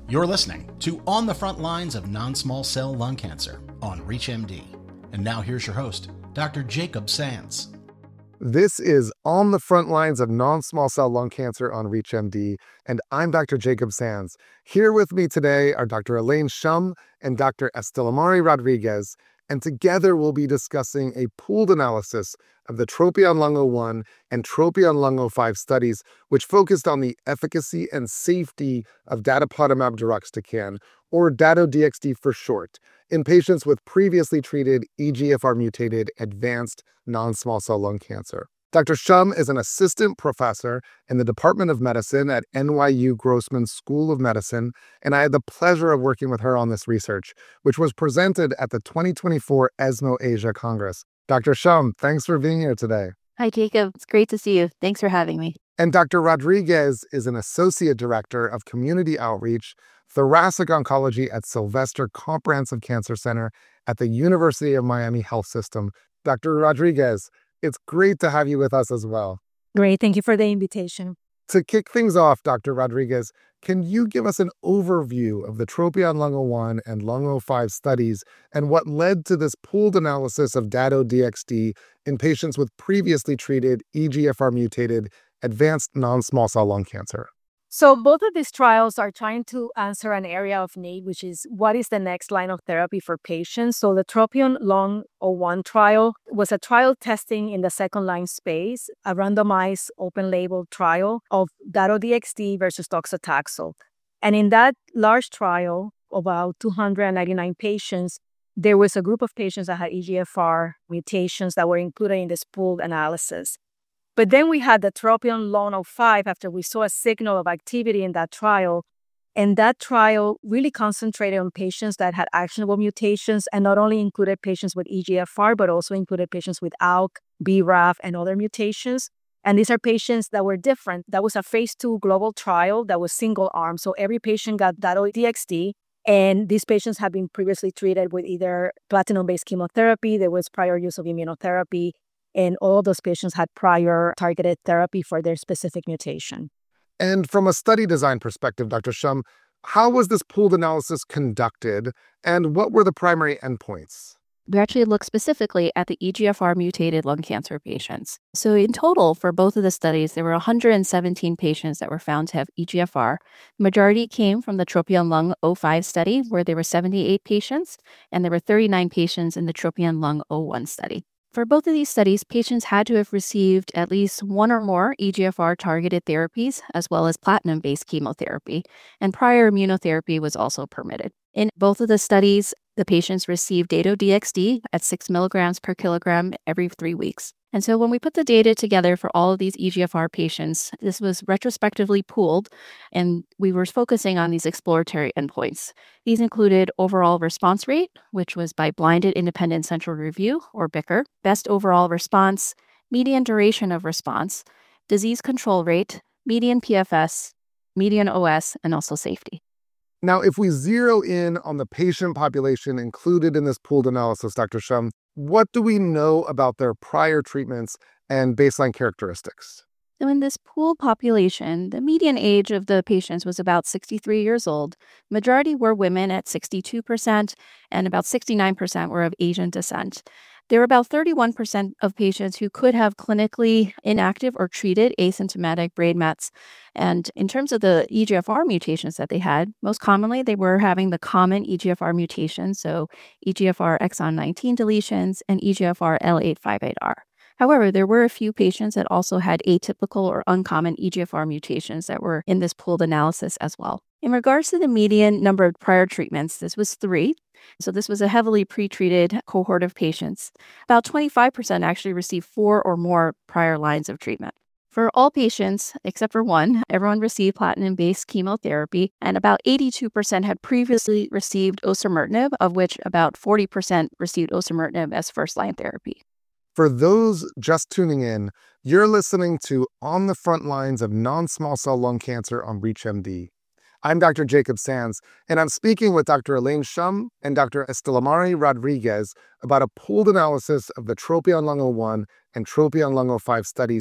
You're listening to On the Front Lines of Non-Small Cell Lung Cancer on ReachMD. And now here's your host, Dr. Jacob Sands. This is On the Front Lines of Non-Small Cell Lung Cancer on ReachMD, and I'm Dr. Jacob Sands. Here with me today are Dr. Elaine Shum and Dr. Estelamari Rodriguez, and together we'll be discussing a pooled analysis of the TROPION-Lung01 and TROPION-Lung05 studies, which focused on the efficacy and safety of datopotamab deruxtecan, or Dato-DXd for short, in patients with previously treated EGFR-mutated advanced non-small cell lung cancer. Dr. Shum is an assistant professor in the Department of Medicine at NYU Grossman School of Medicine, and I had the pleasure of working with her on this research, which was presented at the 2024 ESMO Asia Congress. Dr. Shum, thanks for being here today. Hi, Jacob. It's great to see you. Thanks for having me. And Dr. Rodriguez is an associate director of community outreach, thoracic oncology at Sylvester Comprehensive Cancer Center at the University of Miami Health System. Dr. Rodriguez, it's great to have you with us as well. Great. Thank you for the invitation. To kick things off, Dr. Rodriguez, can you give us an overview of the TROPION-Lung01 and Lung05 studies and what led to this pooled analysis of Dato-DXd in patients with previously treated EGFR-mutated advanced non-small cell lung cancer? So both of these trials are trying to answer an area of need, which is what is the next line of therapy for patients. So the TROPION-Lung01 trial was a trial testing in the second line space, a randomized open label trial of Dato-DXd versus docetaxel. And in that large trial, about 299 patients, there was a group of patients that had EGFR mutations that were included in this pooled analysis. But then we had the TROPION-Lung05 after we saw a signal of activity in that trial. And that trial really concentrated on patients that had actionable mutations and not only included patients with EGFR, but also included patients with ALK, BRAF, and other mutations. And these are patients that were different. That was a phase 2 global trial that was single arm. So every patient got Dato-DXd. And these patients had been previously treated with either platinum-based chemotherapy, there was prior use of immunotherapy, and all those patients had prior targeted therapy for their specific mutation. And from a study design perspective, Dr. Shum, how was this pooled analysis conducted, and what were the primary endpoints? We actually looked specifically at the EGFR mutated lung cancer patients. So in total, for both of the studies, there were 117 patients that were found to have EGFR. The majority came from the TROPION-Lung05 study, where there were 78 patients, and there were 39 patients in the TROPION-Lung01 study. For both of these studies, patients had to have received at least one or more EGFR-targeted therapies, as well as platinum-based chemotherapy, and prior immunotherapy was also permitted. In both of the studies, the patients received Dato-DXd at 6 milligrams per kilogram every 3 weeks. And so when we put the data together for all of these EGFR patients, this was retrospectively pooled, and we were focusing on these exploratory endpoints. These included overall response rate, which was by blinded independent central review, or BICR, best overall response, median duration of response, disease control rate, median PFS, median OS, and also safety. Now, if we zero in on the patient population included in this pooled analysis, Dr. Shum, what do we know about their prior treatments and baseline characteristics? So in this pooled population, the median age of the patients was about 63 years old. Majority were women at 62%, and about 69% were of Asian descent. There were about 31% of patients who could have clinically inactive or treated asymptomatic brain mets. And in terms of the EGFR mutations that they had, most commonly they were having the common EGFR mutations, so EGFR exon 19 deletions and EGFR L858R. However, there were a few patients that also had atypical or uncommon EGFR mutations that were in this pooled analysis as well. In regards to the median number of prior treatments, this was 3. So this was a heavily pretreated cohort of patients. About 25% actually received 4 or more prior lines of treatment. For all patients, except for one, everyone received platinum-based chemotherapy, and about 82% had previously received osimertinib, of which about 40% received osimertinib as first-line therapy. For those just tuning in, you're listening to On the Front Lines of Non-Small Cell Lung Cancer on ReachMD. I'm Dr. Jacob Sands, and I'm speaking with Dr. Elaine Shum and Dr. Estelamari Rodriguez about a pooled analysis of the TROPION-Lung01 and TROPION-Lung05 studies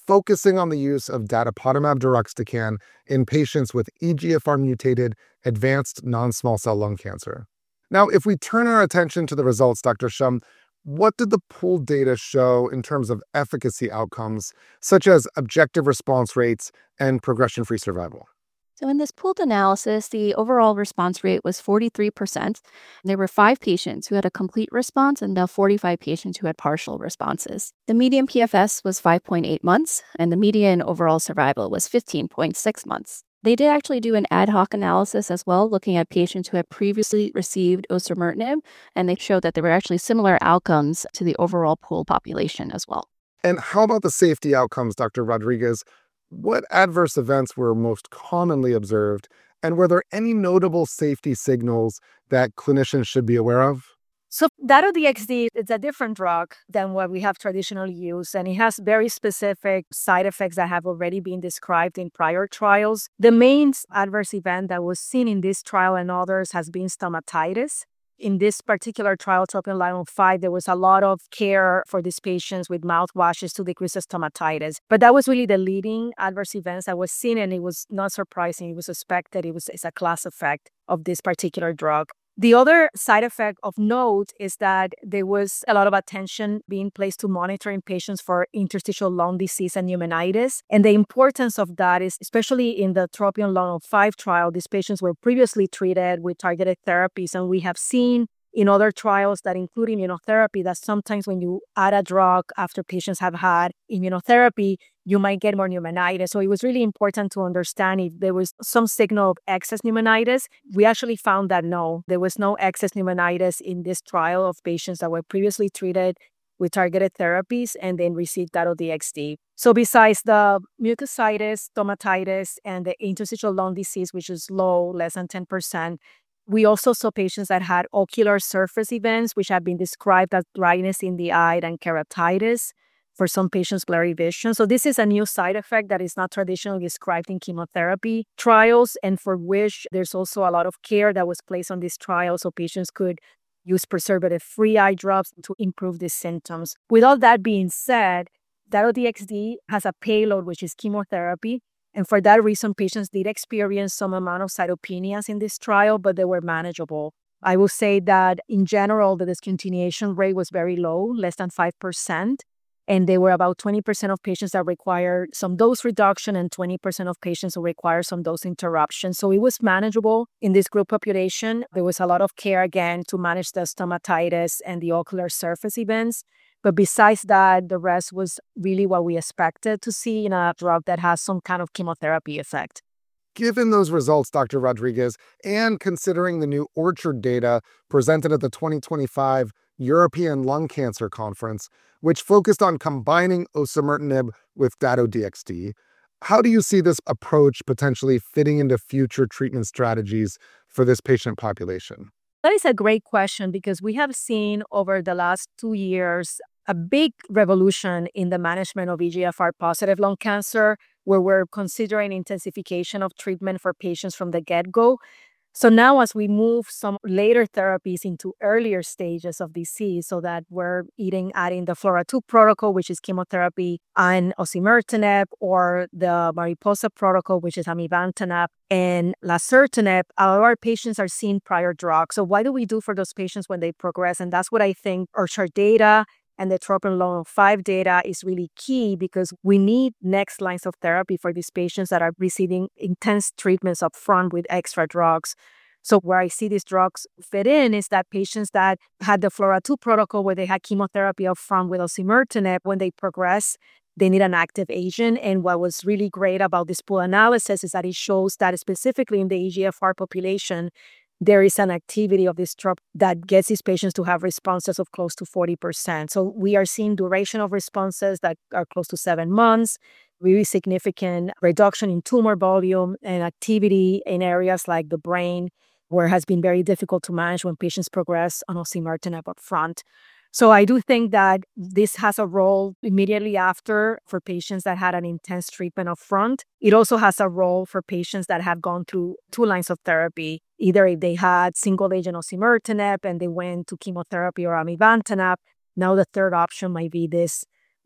focusing on the use of datopotamab deruxtecan in patients with EGFR-mutated advanced non-small cell lung cancer. Now, if we turn our attention to the results, Dr. Shum, what did the pooled data show in terms of efficacy outcomes, such as objective response rates and progression-free survival? So, in this pooled analysis, the overall response rate was 43%. There were 5 patients who had a complete response and now 45 patients who had partial responses. The median PFS was 5.8 months, and the median overall survival was 15.6 months. They did actually do an ad hoc analysis as well, looking at patients who had previously received osimertinib, and they showed that there were actually similar outcomes to the overall pooled population as well. And how about the safety outcomes, Dr. Rodriguez? What adverse events were most commonly observed, and were there any notable safety signals that clinicians should be aware of? So Dato-DXd is a different drug than what we have traditionally used, and it has very specific side effects that have already been described in prior trials. The main adverse event that was seen in this trial and others has been stomatitis. In this particular trial, TROPION-Lung05, there was a lot of care for these patients with mouthwashes to decrease the stomatitis. But that was really the leading adverse events that was seen, and it was not surprising. It was expected. It's a class effect of this particular drug. The other side effect of note is that there was a lot of attention being placed to monitoring patients for interstitial lung disease and pneumonitis. And the importance of that is, especially in the TROPION-Lung05 trial, these patients were previously treated with targeted therapies. And we have seen in other trials that include immunotherapy that sometimes when you add a drug after patients have had immunotherapy, you might get more pneumonitis. So it was really important to understand if there was some signal of excess pneumonitis. We actually found that no, there was no excess pneumonitis in this trial of patients that were previously treated with targeted therapies and then received Dato-DXd. So besides the mucositis, stomatitis, and the interstitial lung disease, which is low, less than 10%, we also saw patients that had ocular surface events, which have been described as dryness in the eye and keratitis. For some patients, blurry vision. So this is a new side effect that is not traditionally described in chemotherapy trials, and for which there's also a lot of care that was placed on this trial so patients could use preservative-free eye drops to improve these symptoms. With all that being said, Dato-DXd has a payload, which is chemotherapy. And for that reason, patients did experience some amount of cytopenias in this trial, but they were manageable. I will say that in general, the discontinuation rate was very low, less than 5%. And there were about 20% of patients that required some dose reduction and 20% of patients who required some dose interruption. So it was manageable in this group population. There was a lot of care, again, to manage the stomatitis and the ocular surface events. But besides that, the rest was really what we expected to see in a drug that has some kind of chemotherapy effect. Given those results, Dr. Rodriguez, and considering the new Orchard data presented at the 2025 European Lung Cancer Conference, which focused on combining osimertinib with Dato-DXd, how do you see this approach potentially fitting into future treatment strategies for this patient population? That is a great question because we have seen over the last 2 years a big revolution in the management of EGFR-positive lung cancer, where we're considering intensification of treatment for patients from the get-go. So now as we move some later therapies into earlier stages of disease, so that we're adding the FLAURA2 protocol, which is chemotherapy, and osimertinib, or the Mariposa protocol, which is amivantamab, and lazertinib, our patients are seeing prior drugs. So what do we do for those patients when they progress? And that's what I think Orchard data and the TROPION-Lung05 data is really key, because we need next lines of therapy for these patients that are receiving intense treatments up front with extra drugs. So where I see these drugs fit in is that patients that had the FLAURA2 protocol where they had chemotherapy up front with osimertinib, when they progress, they need an active agent. And what was really great about this pool analysis is that it shows that specifically in the EGFR population, there is an activity of this drug that gets these patients to have responses of close to 40%. So we are seeing duration of responses that are close to 7 months, really significant reduction in tumor volume and activity in areas like the brain, where it has been very difficult to manage when patients progress on osimertinib up front. So I do think that this has a role immediately after for patients that had an intense treatment up front. It also has a role for patients that have gone through 2 lines of therapy, either if they had single agent osimertinib and they went to chemotherapy or amivantamab. Now the third option might be this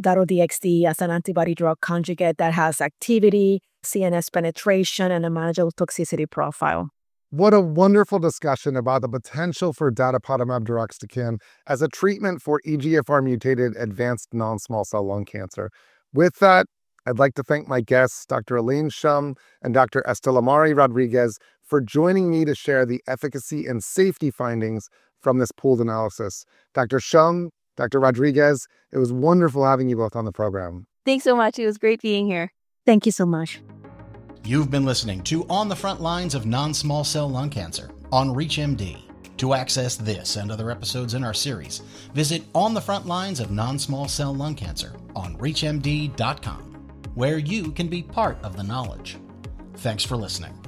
Dato-DXd as an antibody-drug conjugate that has activity, CNS penetration, and a manageable toxicity profile. What a wonderful discussion about the potential for datopotamab deruxtecan as a treatment for EGFR-mutated advanced non-small cell lung cancer. With that, I'd like to thank my guests, Dr. Elaine Shum and Dr. Estelamari Rodriguez, for joining me to share the efficacy and safety findings from this pooled analysis. Dr. Shum, Dr. Rodriguez, it was wonderful having you both on the program. Thanks so much. It was great being here. Thank you so much. You've been listening to On the Front Lines of Non-Small Cell Lung Cancer on ReachMD. To access this and other episodes in our series, visit On the Front Lines of Non-Small Cell Lung Cancer on ReachMD.com, where you can be part of the knowledge. Thanks for listening.